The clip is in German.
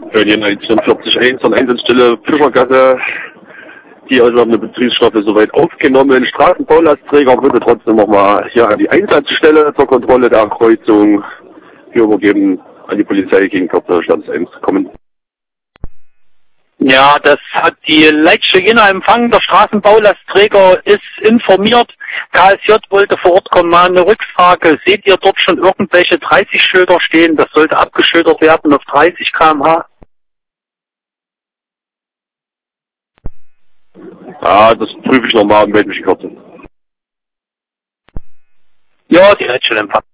Für die 1941 an Einsatzstelle Fischergasse, die also eine Betriebsstrafe soweit aufgenommen. Straßenbaulastträger würde trotzdem nochmal hier an die Einsatzstelle zur Kontrolle der Kreuzung hier übergeben an die Polizei gegen Körperstand 1 kommen. Ja, das hat die Leitsche Jena empfangen. Der Straßenbaulastträger ist informiert. KSJ wollte vor Ort kommen. Mal eine Rückfrage. Seht ihr dort schon irgendwelche 30-Schilder stehen? Das sollte abgeschildert werden auf 30 km/h. Ja, das prüfe ich nochmal und melde mich in Kürze. Ja, die Leitsche empfangen.